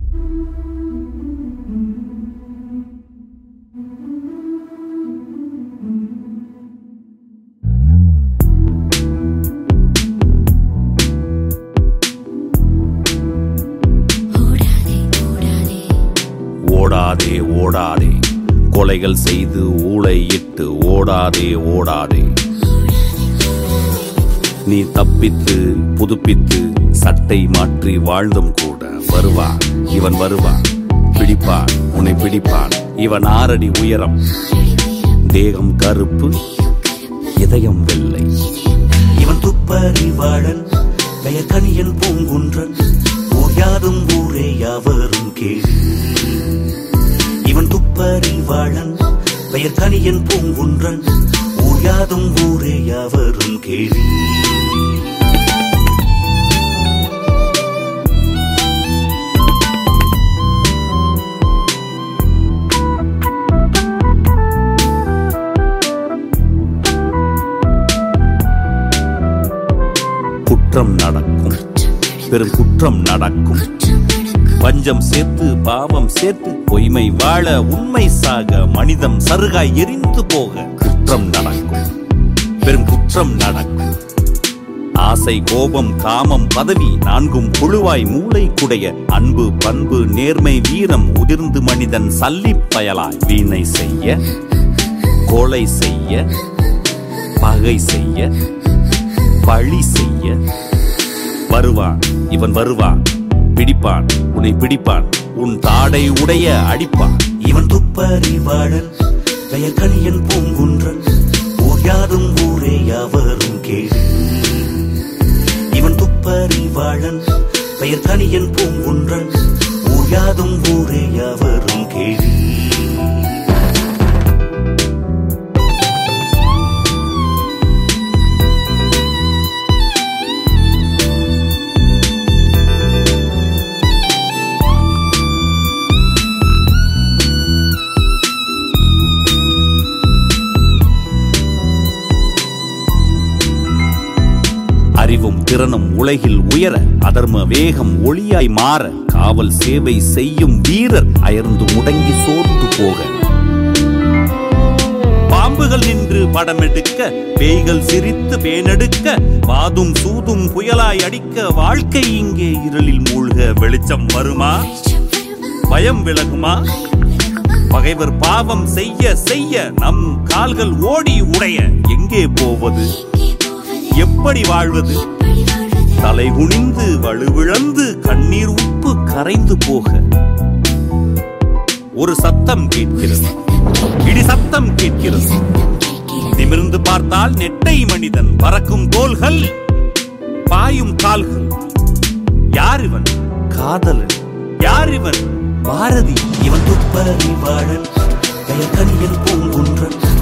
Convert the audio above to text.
ஓடாதே ஓடாதே, கொலைகள் செய்து ஊளையிட்டு ஓடாதே ஓடாதே. நீ தப்பித்து புதுப்பித்து சட்டை மாற்றி வாழ்ந்தும் கூட வருவான் இவன், வருவான் பிடிப்பான் உன்னை பிடிப்பான். இவன் 6 அடி உயரம், தேகம் கருப்பு, இதயம் வெள்ளை. இவன் துப்பறிவாளன், பெயர் கனியன் பூங்குன்றன், ஓயாதும் ஊரே யாவரும் கேளு. இவன் துப்பறிவாளன், பெயர் கனியன் பூங்குன்றன், ஓயாதும் ஊரே யாவரும் கேளு. குற்றம் நடக்கும், பெரும் குற்றம் நடக்கும். பஞ்சம் சேர்த்து பாவம் சேர்த்து பொய்மை வாழ உண்மை சாக மனிதம் சருகாய் எரிந்து போக குற்றம் நடக்கும், பெரும் குற்றம் நடக்கும். ஆசை கோபம் காமம் பதவி 4ம் புழுவாய் மூளை குடைய அன்பு பண்பு நேர்மை வீரம் உதிர்ந்து மனிதன் சல்லி பயலாய் வீணை செய்ய கொலை செய்ய பகை செய்ய பழி செய்ய வருவான் இவன், வருவான் பிடிப்பான் உன்னை பிடிப்பான், உன் தாடை உடைய அடிப்பான். இவன் துப்பறிவாளன், பெயர் கனியன் பூங்குன்றன், ஓயாதும் ஊரே யாவரும் கேளு. இவன் துப்பறிவாளன், பெயர் கனியன் பூங்குன்றன், ஓயாதும் ஊரே யாவரும் கேளு. அறிவும் திறனும் உலகில் உயர அதர்ம வேகம் ஒளியாய் மாற காவல் சேவை செய்யும் வீரர் அயர்ந்து முடங்கி சோர்ந்து போக பாம்புகள் நின்று படம் எடுக்க பேய்கள் சிரித்து பேனெடுக்க வாதும் சூதும் புயலாய் அடிக்க வாழ்க்கை இங்கே இருளில் மூழ்க வெளிச்சம் வருமா? பயம் விலகுமா? பகைவர் பாவம் செய்ய செய்ய நம் கால்கள் ஓடி உடைய எங்கே போவது? எப்படி வாழ்வது? தலை குனிந்து வலுவிழந்து கண்ணீர் உப்பு கரைந்து போக ஒரு சத்தம் கேட்கிறது, இடி சத்தம் கேட்கிறது. நிமிர்ந்து பார்த்தால் நெட்டை மனிதன், பறக்கும் தோள்கள் பாயும் கால்கள். யார் இவன்? காதலன். யார் இவன்? பாரதி. இவன் துப்பறிவாளன், பெயர் கனியன் பூங்குன்றன்,